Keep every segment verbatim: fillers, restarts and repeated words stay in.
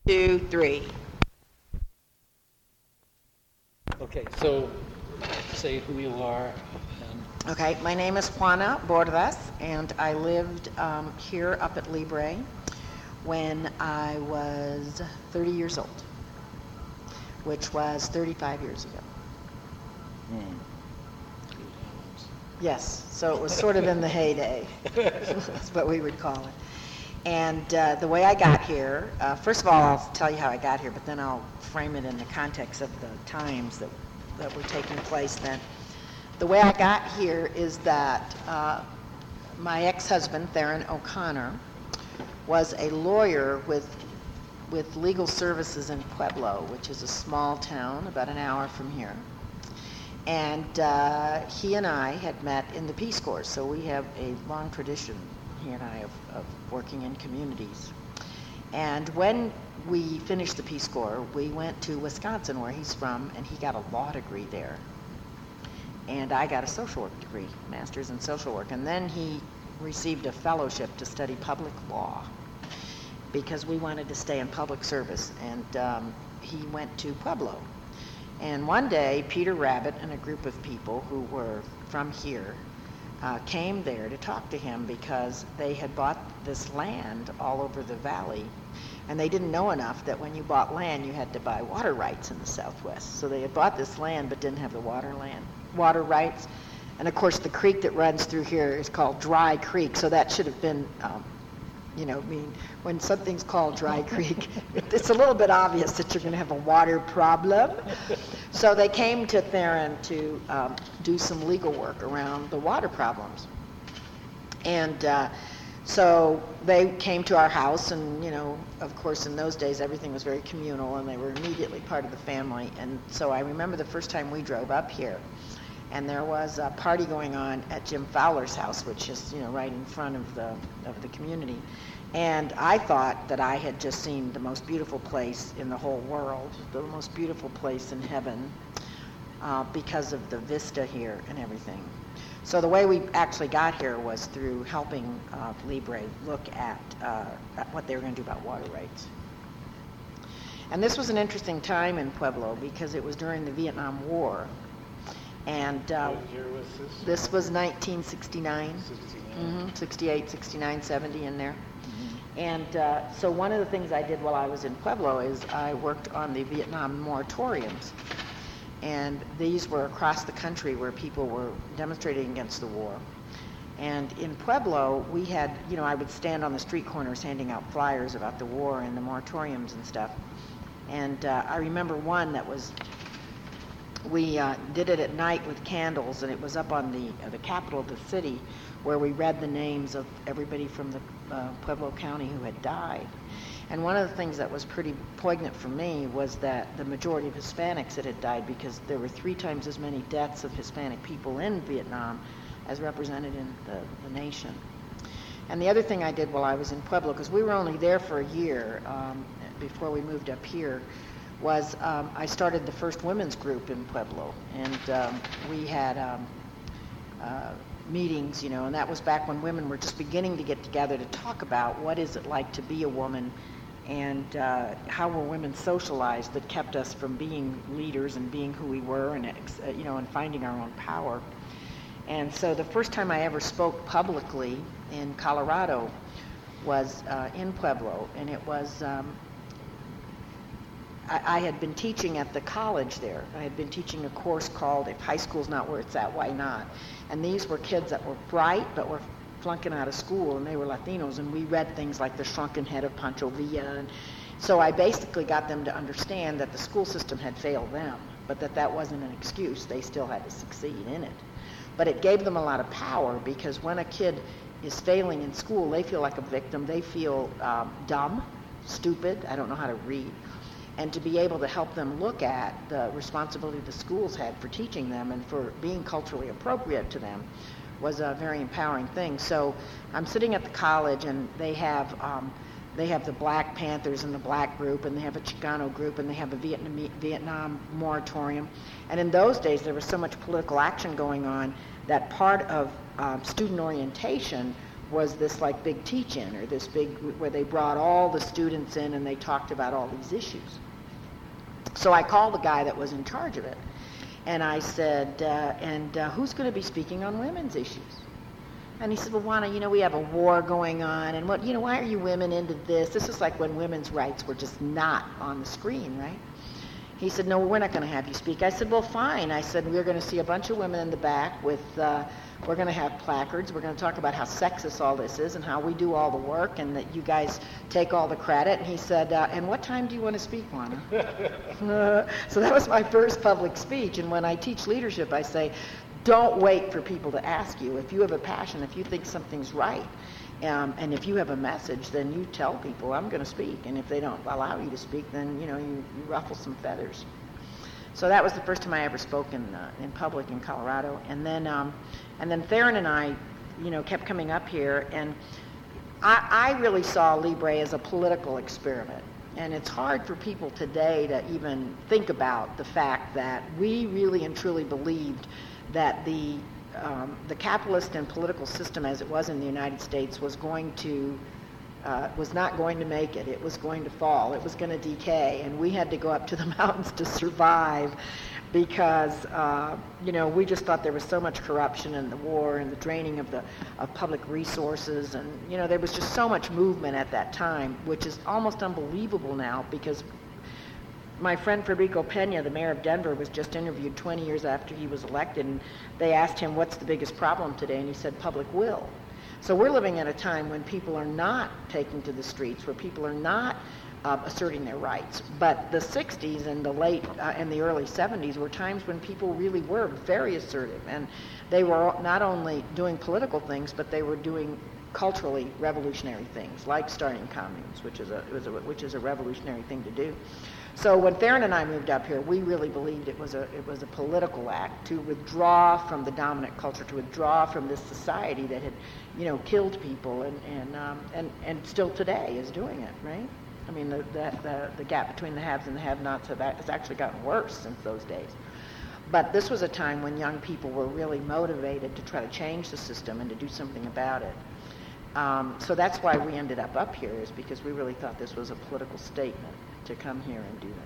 Two, three. Okay, so say who you are. And Okay, my name is Juana Bordas, and I lived um, here up at Libre when I was thirty years old, which was thirty-five years ago. Hmm. Yes, so it was sort of in the heyday. That's what we would call it. And uh, the way I got here, uh, first of all, I'll tell you how I got here, but then I'll frame it in the context of the times that, that were taking place then. The way I got here is that uh, my ex-husband, Theron O'Connor, was a lawyer with, with legal services in Pueblo, which is a small town about an hour from here. And uh, he and I had met in the Peace Corps, so we have a long tradition, he and I, of, of working in communities. And when we finished the Peace Corps, we went to Wisconsin, where he's from, and he got a law degree there. And I got a social work degree, master's in social work. And then he received a fellowship to study public law because we wanted to stay in public service. And um, he went to Pueblo. And one day, Peter Rabbit and a group of people who were from here uh, came there to talk to him because they had bought this land all over the valley. And they didn't know enough that when you bought land, you had to buy water rights in the Southwest. So they had bought this land but didn't have the water land, water rights. And of course, the creek that runs through here is called Dry Creek. So that should have been, um, you know, I mean, when something's called Dry Creek, it's a little bit obvious that you're going to have a water problem. So they came to Theron to um, do some legal work around the water problems. And uh, so they came to our house, and, you know, of course, in those days, everything was very communal, and they were immediately part of the family. And so I remember the first time we drove up here, and there was a party going on at Jim Fowler's house, which is, you know, right in front of the of the community. And I thought that I had just seen the most beautiful place in the whole world, the most beautiful place in heaven, uh, because of the vista here and everything. So the way we actually got here was through helping uh, Libre look at, uh, at what they were going to do about water rights. And this was an interesting time in Pueblo because it was during the Vietnam War. And uh, what year was this? This was nineteen sixty-nine, sixty-nine. mm-hmm, sixty-eight, sixty-nine, seventy in there. Mm-hmm. And uh, so one of the things I did while I was in Pueblo is I worked on the Vietnam moratoriums. And these were across the country where people were demonstrating against the war. And in Pueblo, we had, you know, I would stand on the street corners handing out flyers about the war and the moratoriums and stuff. And uh, I remember one that was, we uh, did it at night with candles, and it was up on the uh, the capital of the city, where we read the names of everybody from the uh, Pueblo County who had died. And one of the things that was pretty poignant for me was that the majority of Hispanics that had died, because there were three times as many deaths of Hispanic people in Vietnam as represented in the, the nation. And the other thing I did while I was in Pueblo, because we were only there for a year um, before we moved up here, was um, I started the first women's group in Pueblo. And um, we had um, uh, meetings, you know, and that was back when women were just beginning to get together to talk about what is it like to be a woman, and uh, how were women socialized that kept us from being leaders and being who we were, and, uh, you know, and finding our own power. And so the first time I ever spoke publicly in Colorado was uh, in Pueblo, and it was, um, I, I had been teaching at the college there. I had been teaching a course called If High School's Not Where It's At, Why Not? And these were kids that were bright but were flunking out of school, and they were Latinos, and we read things like The Shrunken Head of Pancho Villa. And so I basically got them to understand that the school system had failed them, but that that wasn't an excuse. They still had to succeed in it. But it gave them a lot of power, because when a kid is failing in school, they feel like a victim. They feel um, dumb, stupid, I don't know how to read. And to be able to help them look at the responsibility the schools had for teaching them and for being culturally appropriate to them was a very empowering thing. So I'm sitting at the college, and they have um, they have the Black Panthers and the Black group, and they have a Chicano group, and they have a Vietnam, Vietnam moratorium. And in those days, there was so much political action going on that part of um, student orientation was this like big teach-in, or this big, where they brought all the students in and they talked about all these issues. So I called the guy that was in charge of it, and I said, uh, and uh, who's going to be speaking on women's issues? And he said, well, Juana, you know, we have a war going on, and what, you know, why are you women into this? This is like when women's rights were just not on the screen, right? He said, no, we're not going to have you speak. I said, well, fine. I said, we're going to see a bunch of women in the back with, uh, we're going to have placards. We're going to talk about how sexist all this is and how we do all the work and that you guys take all the credit. And he said, uh, and what time do you want to speak, Juana? uh, so that was my first public speech. And when I teach leadership, I say, don't wait for people to ask you. If you have a passion, if you think something's right, um, and if you have a message, then you tell people, I'm going to speak. And if they don't allow you to speak, then, you know, you, you ruffle some feathers. So that was the first time I ever spoke in, uh, in public in Colorado. And then, um, and then Theron and I, you know, kept coming up here. And I, I really saw Libre as a political experiment. And it's hard for people today to even think about the fact that we really and truly believed that the um, the capitalist and political system as it was in the United States was going to uh, was not going to make it. It was going to fall. It was going to decay, and we had to go up to the mountains to survive, because uh, you know, we just thought there was so much corruption and the war and the draining of the of public resources, and you know, there was just so much movement at that time, which is almost unbelievable now, because my friend Federico Pena, the mayor of Denver, was just interviewed twenty years after he was elected, and they asked him, what's the biggest problem today? And he said, public will. So we're living at a time when people are not taking to the streets, where people are not uh, asserting their rights. But the sixties and the late uh, and the early seventies were times when people really were very assertive, and they were not only doing political things, but they were doing culturally revolutionary things, like starting communes, which is a, was a which is a revolutionary thing to do. So when Theron and I moved up here, we really believed it was a it was a political act to withdraw from the dominant culture, to withdraw from this society that had, you know, killed people, and and um, and and still today is doing it, right? I mean, the the the, the gap between the haves and the have-nots have, has actually gotten worse since those days. But this was a time when young people were really motivated to try to change the system and to do something about it. Um, so that's why we ended up up here, is because we really thought this was a political statement to come here and do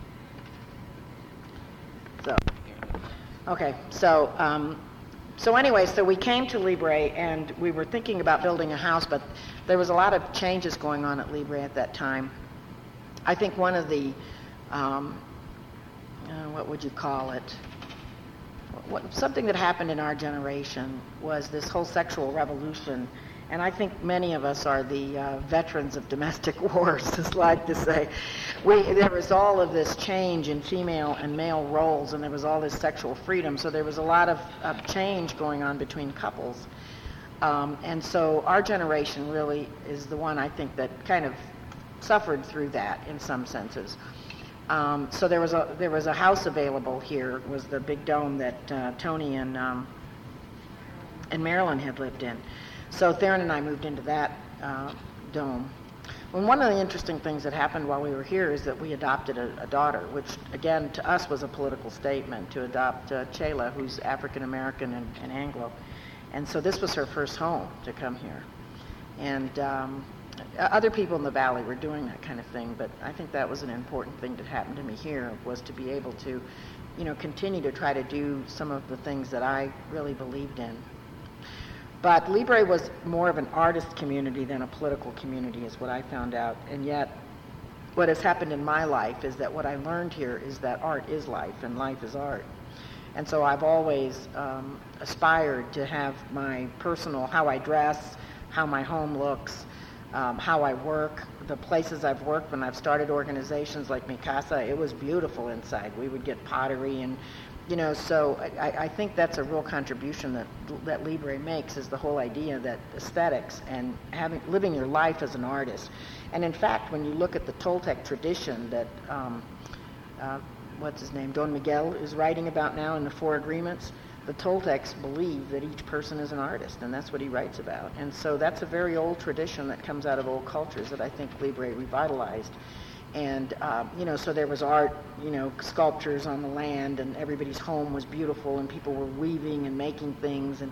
this. So, okay, so um, so anyway, so we came to Libre, and we were thinking about building a house, but there was a lot of changes going on at Libre at that time. I think one of the, um, uh, what would you call it? What, something that happened in our generation was this whole sexual revolution. And I think many of us are the uh, veterans of domestic wars, as like to say. We, there was all of this change in female and male roles, and there was all this sexual freedom. So there was a lot of, of change going on between couples. Um, and so our generation really is the one, I think, that kind of suffered through that in some senses. Um, so there was a there was a house available here, was the big dome that uh, Tony and um, and Marilyn had lived in. So Theron and I moved into that uh, dome. Well, one of the interesting things that happened while we were here is that we adopted a, a daughter, which again to us was a political statement, to adopt uh, Chayla, who's African American and, and Anglo. And so this was her first home to come here. And um, other people in the valley were doing that kind of thing, but I think that was an important thing that happened to me here, was to be able to, you know, continue to try to do some of the things that I really believed in. But Libre was more of an artist community than a political community, is what I found out. And yet, what has happened in my life is that what I learned here is that art is life, and life is art. And so I've always um, aspired to have my personal, how I dress, how my home looks, um, how I work, the places I've worked when I've started organizations like Mi Casa. It was beautiful inside. We would get pottery and, you know, so I, I think that's a real contribution that that Libre makes, is the whole idea that aesthetics and having living your life as an artist. And in fact, when you look at the Toltec tradition that, um, uh, what's his name, Don Miguel is writing about now in the Four Agreements, the Toltecs believe that each person is an artist, and that's what he writes about. And so that's a very old tradition that comes out of old cultures that I think Libre revitalized. And, uh, you know, so there was art, you know, sculptures on the land, and everybody's home was beautiful, and people were weaving and making things. And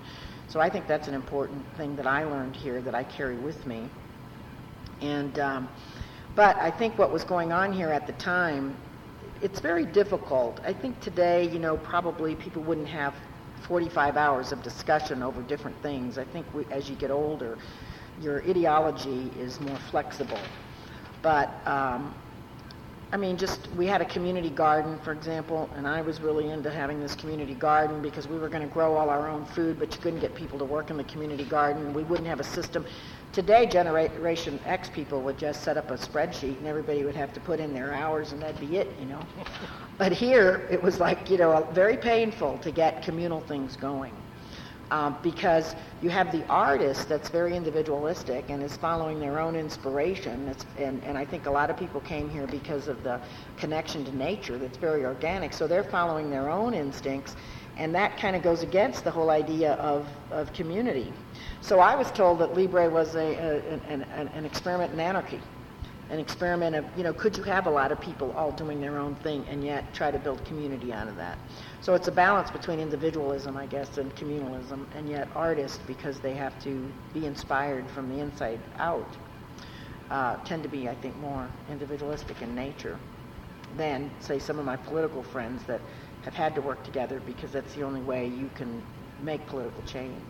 So I think that's an important thing that I learned here that I carry with me. And um, but I think what was going on here at the time, it's very difficult. I think today, you know, probably people wouldn't have forty-five hours of discussion over different things. I think we, as you get older, your ideology is more flexible. But um, I mean, just, we had a community garden, for example, and I was really into having this community garden because we were going to grow all our own food, but you couldn't get people to work in the community garden. We wouldn't have a system. Today, Generation X people would just set up a spreadsheet and everybody would have to put in their hours and that'd be it, you know. But here, it was like, you know, very painful to get communal things going. Um, because you have the artist that's very individualistic and is following their own inspiration. It's, and, and I think a lot of people came here because of the connection to nature that's very organic. So they're following their own instincts, and that kind of goes against the whole idea of, of community. So I was told that Libre was a, a, an, an, an experiment in anarchy, an experiment of, you know, could you have a lot of people all doing their own thing and yet try to build community out of that? So it's a balance between individualism, I guess, and communalism, and yet artists, because they have to be inspired from the inside out, uh, tend to be, I think, more individualistic in nature than, say, some of my political friends that have had to work together because that's the only way you can make political change.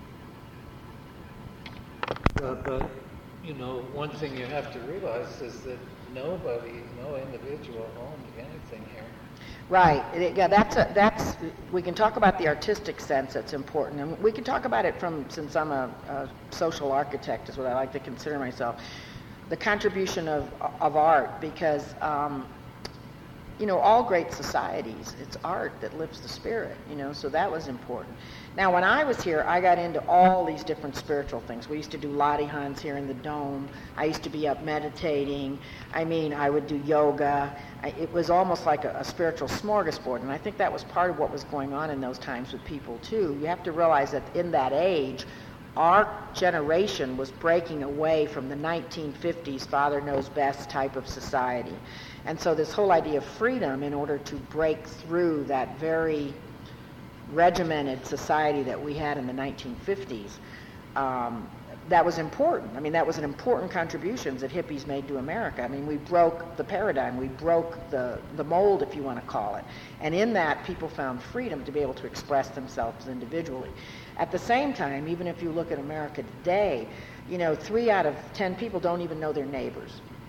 Uh, but, you know, one thing you have to realize is that nobody, no individual owned anything here. Right. It, yeah, that's a, that's. We can talk about the artistic sense that's important, and we can talk about it from, since I'm a, a social architect, is what I like to consider myself, the contribution of of art, because um, you know, all great societies, it's art that lifts the spirit. You know, so that was important. Now, when I was here, I got into all these different spiritual things. We used to do Ladihans here in the Dome. I used to be up meditating. I mean, I would do yoga. I, it was almost like a, a spiritual smorgasbord, and I think that was part of what was going on in those times with people, too. You have to realize that in that age, our generation was breaking away from the nineteen fifties Father Knows Best type of society. And so this whole idea of freedom, in order to break through that very regimented society that we had in the nineteen fifties, um, that was important. I mean, that was an important contribution that hippies made to America. I mean, we broke the paradigm, we broke the, the mold, if you want to call it. And in that, people found freedom to be able to express themselves individually. At the same time, even if you look at America today, you know, three out of ten people don't even know their neighbors.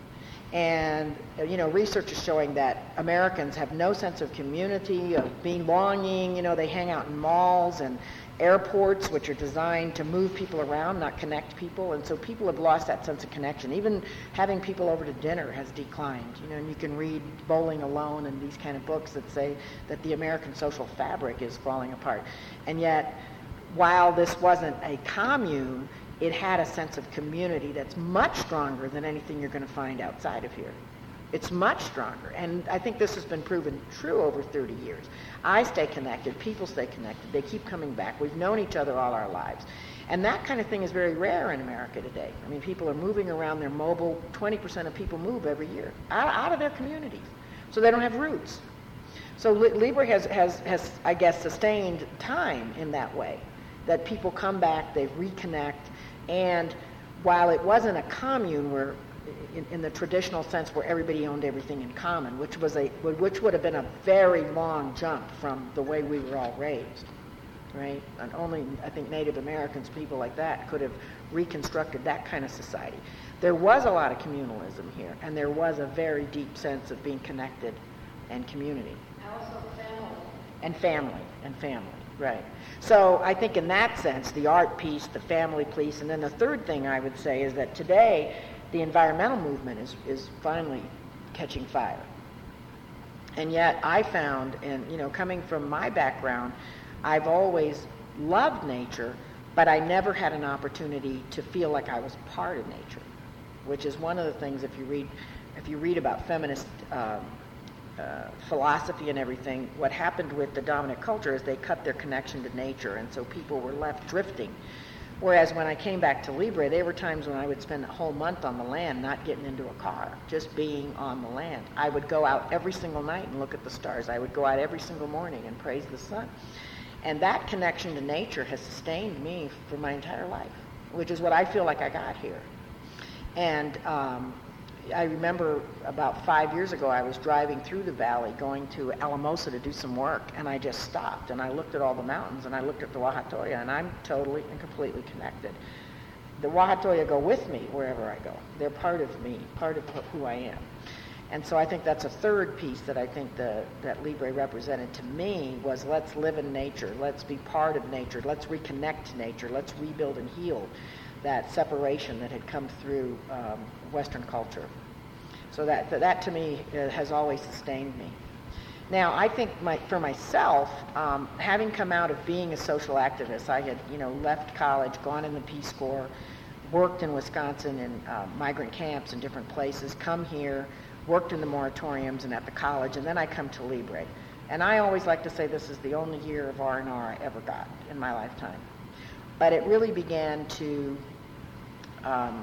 And, you know, research is showing that Americans have no sense of community, of belonging. You know, they hang out in malls and airports, which are designed to move people around, not connect people. And so people have lost that sense of connection. Even having people over to dinner has declined. You know, and you can read Bowling Alone and these kind of books that say that the American social fabric is falling apart. And yet, while this wasn't a commune, it had a sense of community that's much stronger than anything you're going to find outside of here. It's much stronger. And I think this has been proven true over thirty years. I stay connected. People stay connected. They keep coming back. We've known each other all our lives. And that kind of thing is very rare in America today. I mean, people are moving around. They're mobile. twenty percent of people move every year out, out of their communities. So they don't have roots. So Libre has, has, has, I guess, sustained time in that way, that people come back, they reconnect. And while it wasn't a commune where, in, in the traditional sense where everybody owned everything in common, which was a which would have been a very long jump from the way we were all raised, right? And only, I think, Native Americans, people like that, could have reconstructed that kind of society. There was a lot of communalism here, and there was a very deep sense of being connected and community. Also family. And family, and family, right. So I think in that sense, the art piece, the family piece, and then the third thing I would say is that today, the environmental movement is, is finally catching fire. And yet I found, and you know, coming from my background, I've always loved nature, but I never had an opportunity to feel like I was part of nature, which is one of the things, if you read, if you read about feminist um, Uh, philosophy and everything, what happened with the dominant culture is they cut their connection to nature, and so people were left drifting. Whereas when I came back to Libre, there were times when I would spend a whole month on the land, not getting into a car, just being on the land. I would go out every single night and look at the stars. I would go out every single morning and praise the sun. And that connection to nature has sustained me for my entire life, which is what I feel like I got here. And um, I remember about five years ago, I was driving through the valley going to Alamosa to do some work, and I just stopped, and I looked at all the mountains, and I looked at the Wahatoya, and I'm totally and completely connected. The Wahatoya go with me wherever I go. They're part of me, part of who I am. And so I think that's a third piece that I think the, that Libre represented to me was let's live in nature, let's be part of nature, let's reconnect to nature, let's rebuild and heal that separation that had come through um, Western culture. So that, that, that to me uh, has always sustained me. Now, I think my, for myself, um, having come out of being a social activist, I had, you know, left college, gone in the Peace Corps, worked in Wisconsin in uh, migrant camps in different places, come here, worked in the moratoriums and at the college, and then I come to Libre. And I always like to say this is the only year of R and R I ever got in my lifetime. But it really began to, um,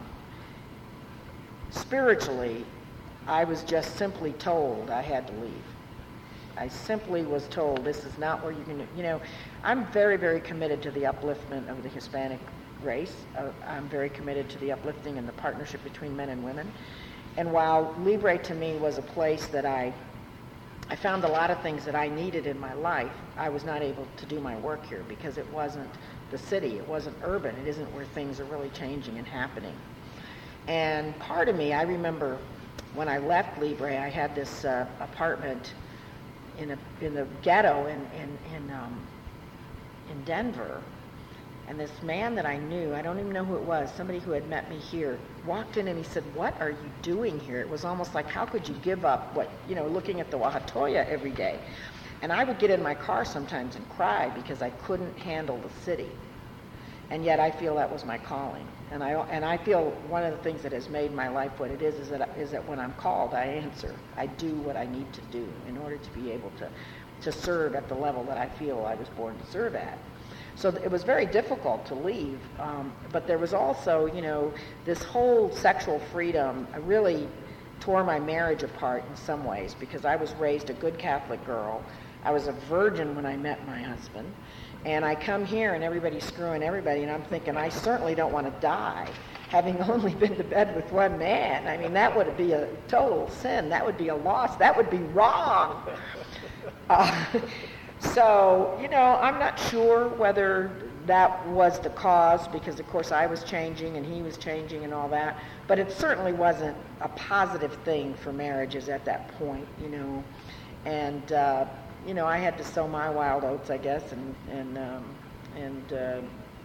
spiritually, I was just simply told I had to leave. I simply was told this is not where you're going to, you know, I'm very, very committed to the upliftment of the Hispanic race. Uh, I'm very committed to the uplifting and the partnership between men and women. And while Libre to me was a place that I, I found a lot of things that I needed in my life, I was not able to do my work here because it wasn't the city, it wasn't urban, it isn't where things are really changing and happening. And part of me, I remember when I left Libre, I had this uh, apartment in a in the ghetto in in in, um, in Denver. And this man that I knew, I don't even know who it was, somebody who had met me here, walked in and he said, "What are you doing here?" It was almost like, how could you give up what, you know, looking at the Wahatoya every day? And I would get in my car sometimes and cry because I couldn't handle the city. And yet I feel that was my calling. And I and I feel one of the things that has made my life what it is is that is that when I'm called, I answer. I do what I need to do in order to be able to, to serve at the level that I feel I was born to serve at. So it was very difficult to leave, um, but there was also, you know, this whole sexual freedom really tore my marriage apart in some ways because I was raised a good Catholic girl. I was a virgin when I met my husband, and I come here and everybody's screwing everybody, and I'm thinking I certainly don't want to die having only been to bed with one man. I mean, that would be a total sin. That would be a loss. That would be wrong. Uh, So, you know, I'm not sure whether that was the cause because, of course, I was changing and he was changing and all that. But it certainly wasn't a positive thing for marriages at that point, you know. And, uh, you know, I had to sow my wild oats, I guess, and, and, um, and uh,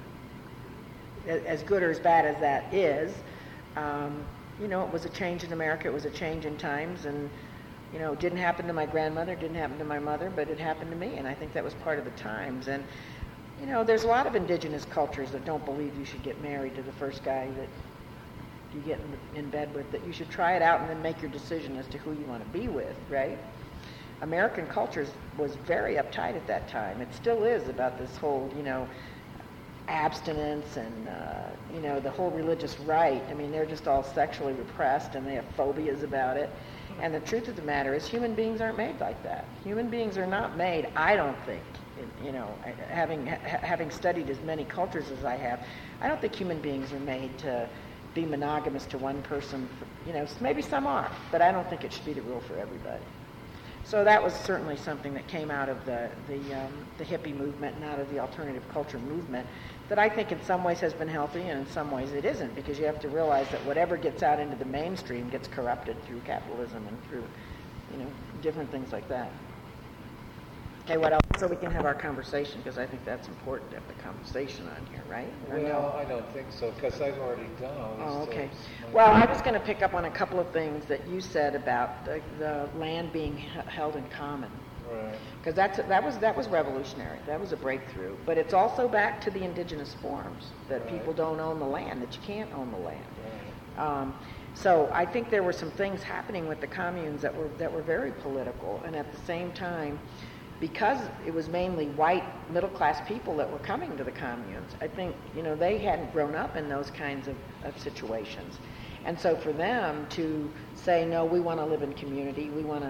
as good or as bad as that is, um, you know, it was a change in America. It was a change in times, and you know, it didn't happen to my grandmother, it didn't happen to my mother, but it happened to me, and I think that was part of the times. And, you know, there's a lot of indigenous cultures that don't believe you should get married to the first guy that you get in, in bed with, that you should try it out and then make your decision as to who you want to be with, right? American culture was very uptight at that time. It still is about this whole, you know, abstinence and, uh, you know, the whole religious right. I mean, they're just all sexually repressed, and they have phobias about it. And the truth of the matter is human beings aren't made like that. Human beings are not made, I don't think, you know, having ha- having studied as many cultures as I have, I don't think human beings are made to be monogamous to one person. For, you know, maybe some are, but I don't think it should be the rule for everybody. So that was certainly something that came out of the, the, um, the hippie movement and out of the alternative culture movement that I think in some ways has been healthy and in some ways it isn't, because you have to realize that whatever gets out into the mainstream gets corrupted through capitalism and through, you know, different things like that. Okay, what else? So we can have our conversation, because I think that's important to have the conversation on here, right? Or Well, no? I don't think so, because I've already done all this Oh, stuff. okay. Well, I was going to pick up on a couple of things that you said about the, the land being h- held in common. Right. Because that's that was that was revolutionary. That was a breakthrough. But it's also back to the indigenous forms that Right. people don't own the land, that you can't own the land. Right. Um, so I think there were some things happening with the communes that were that were very political, and at the same time, because it was mainly white middle class people that were coming to the communes, I think, you know, they hadn't grown up in those kinds of, of situations. And so for them to say, no, we want to live in community, we want to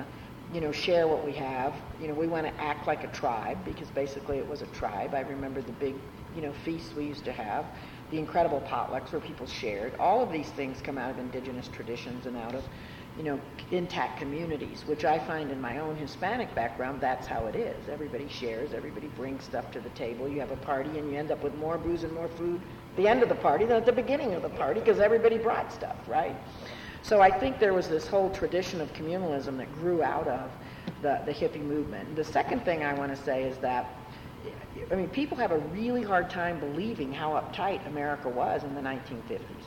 you know, share what we have. You know, we want to act like a tribe because basically it was a tribe. I remember the big, you know, feasts we used to have, the incredible potlucks where people shared. All of these things come out of indigenous traditions and out of, you know, intact communities, which I find in my own Hispanic background, that's how it is. Everybody shares, everybody brings stuff to the table. You have a party and you end up with more booze and more food at the end of the party than at the beginning of the party because everybody brought stuff, right? So I think there was this whole tradition of communalism that grew out of the, the hippie movement. The second thing I want to say is that, I mean, people have a really hard time believing how uptight America was in the nineteen fifties.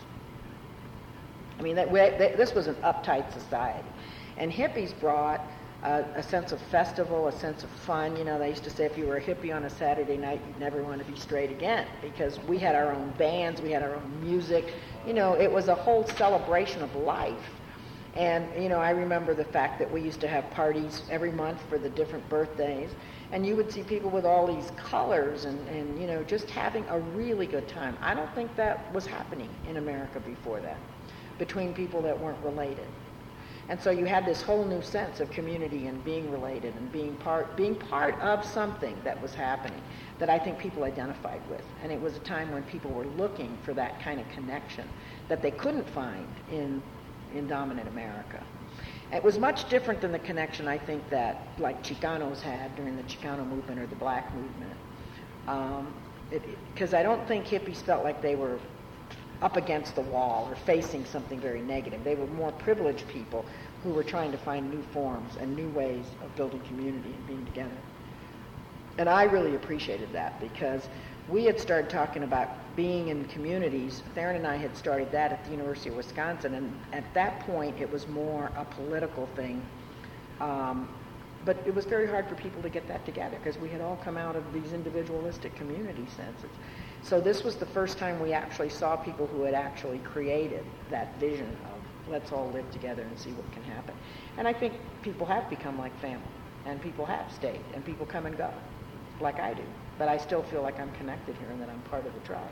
I mean, that, that, this was an uptight society. And hippies brought uh, a sense of festival, a sense of fun. You know, they used to say if you were a hippie on a Saturday night, you'd never want to be straight again because we had our own bands, we had our own music. You know, it was a whole celebration of life. And, you know, I remember the fact that we used to have parties every month for the different birthdays. And you would see people with all these colors and, and, you know, just having a really good time. I don't think that was happening in America before that, between people that weren't related. And so you had this whole new sense of community and being related and being part being part of something that was happening that I think people identified with. And it was a time when people were looking for that kind of connection that they couldn't find in in dominant America. It was much different than the connection I think that like Chicanos had during the Chicano movement or the black movement. Um, because I don't think hippies felt like they were up against the wall or facing something very negative. They were more privileged people who were trying to find new forms and new ways of building community and being together. And I really appreciated that because we had started talking about being in communities. Theron and I had started that at the University of Wisconsin, and at that point it was more a political thing. Um, but it was very hard for people to get that together because we had all come out of these individualistic community senses. So this was the first time we actually saw people who had actually created that vision of let's all live together and see what can happen. And I think people have become like family, and people have stayed, and people come and go, like I do. But I still feel like I'm connected here and that I'm part of the tribe.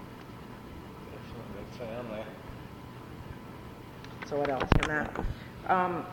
Definitely family. So what else in that? Um,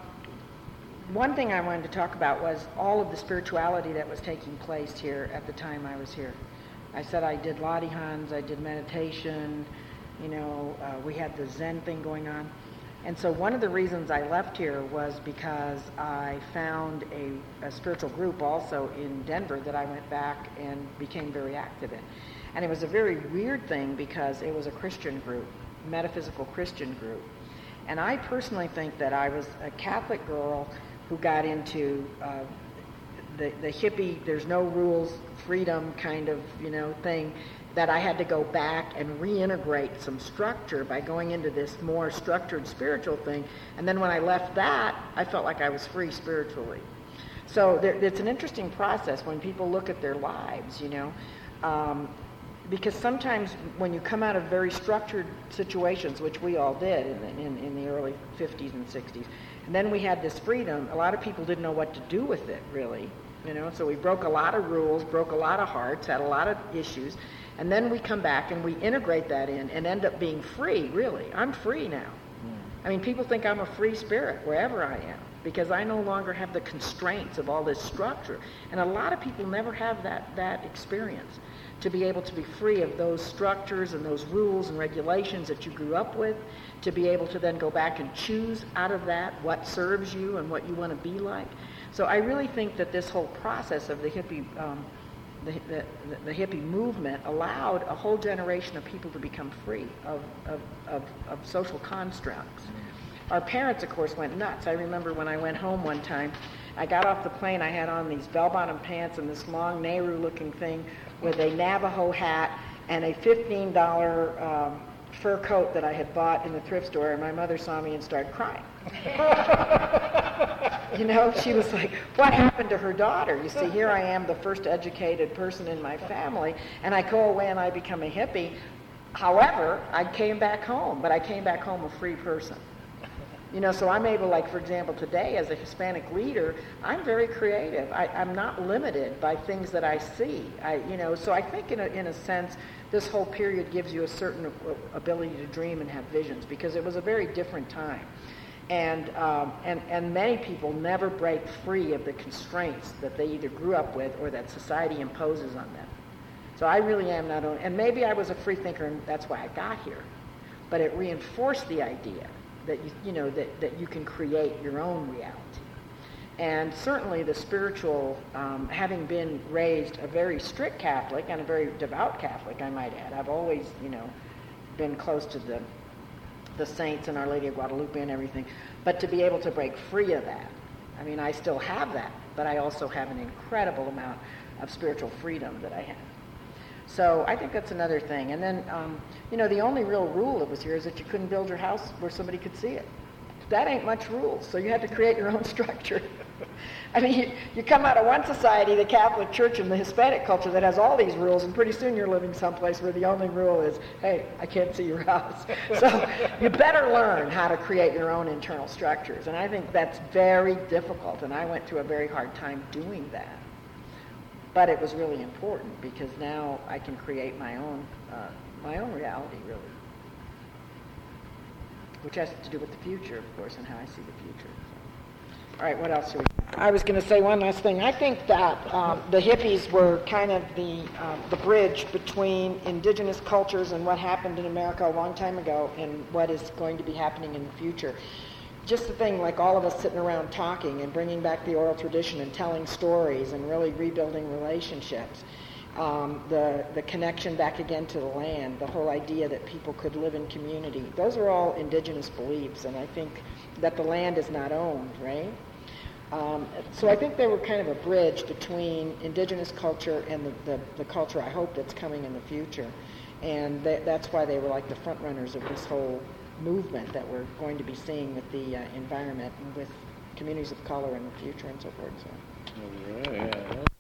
one thing I wanted to talk about was all of the spirituality that was taking place here at the time I was here. I said I did Ladihans, I did meditation, you know, uh, we had the Zen thing going on. And so one of the reasons I left here was because I found a, a spiritual group also in Denver that I went back and became very active in. And it was a very weird thing because it was a Christian group, metaphysical Christian group. And I personally think that I was a Catholic girl who got into uh, the, the hippie, there's no rules, freedom kind of, you know, thing, that I had to go back and reintegrate some structure by going into this more structured spiritual thing. And then when I left that, I felt like I was free spiritually. So there, it's an interesting process when people look at their lives, you know, um, because sometimes when you come out of very structured situations, which we all did in the, in, in the early fifties and sixties, and then we had this freedom, a lot of people didn't know what to do with it, really. You know, so we broke a lot of rules, broke a lot of hearts, had a lot of issues, and then we come back and we integrate that in and end up being free, really. I'm free now. I mean, people think I'm a free spirit wherever I am because I no longer have the constraints of all this structure. And a lot of people never have that, that experience, to be able to be free of those structures and those rules and regulations that you grew up with, to be able to then go back and choose out of that what serves you and what you want to be like. So I really think that this whole process of the hippie, um, the, the, the hippie movement allowed a whole generation of people to become free of, of, of, of social constructs. Our parents, of course, went nuts. I remember when I went home one time, I got off the plane, I had on these bell-bottom pants and this long Nehru-looking thing with a Navajo hat and a fifteen dollars um, fur coat that I had bought in the thrift store, and my mother saw me and started crying. You know, she was like, what happened to her daughter? You see, here I am, the first educated person in my family, and I go away and I become a hippie. However, I came back home, but I came back home a free person. You know, so I'm able, like, for example, today as a Hispanic leader, I'm very creative. I, I'm not limited by things that I see. I, you know, so I think in a, in a sense, this whole period gives you a certain ability to dream and have visions because it was a very different time. And, um, and, and many people never break free of the constraints that they either grew up with or that society imposes on them. So I really am not only, and maybe I was a free thinker and that's why I got here, but it reinforced the idea that you, you know, that, that you can create your own reality. And certainly the spiritual, um, having been raised a very strict Catholic and a very devout Catholic, I might add, I've always, you know, been close to the the saints and Our Lady of Guadalupe and everything, but to be able to break free of that. I mean, I still have that, but I also have an incredible amount of spiritual freedom that I have. So I think that's another thing. And then, um, you know, the only real rule that was here is that you couldn't build your house where somebody could see it. That ain't much rules, so you had to create your own structure. I mean, you, you come out of one society, the Catholic Church and the Hispanic culture, that has all these rules, and pretty soon you're living someplace where the only rule is, hey, I can't see your house. So you better learn how to create your own internal structures, and I think that's very difficult, and I went through a very hard time doing that. But it was really important, because now I can create my own, uh, my own reality, really. Which has to do with the future, of course, and how I see the future. So. All right, what else do we... I was going to say one last thing. I think that um, the hippies were kind of the, um, the bridge between indigenous cultures and what happened in America a long time ago and what is going to be happening in the future. Just the thing, like all of us sitting around talking and bringing back the oral tradition and telling stories and really rebuilding relationships. Um, the, the connection back again to the land, the whole idea that people could live in community. Those are all indigenous beliefs, and I think that the land is not owned, right? Um, so I think they were kind of a bridge between indigenous culture and the, the, the culture I hope that's coming in the future. And that, that's why they were like the front runners of this whole movement that we're going to be seeing with the uh, environment and with communities of color in the future and so forth. So. All right.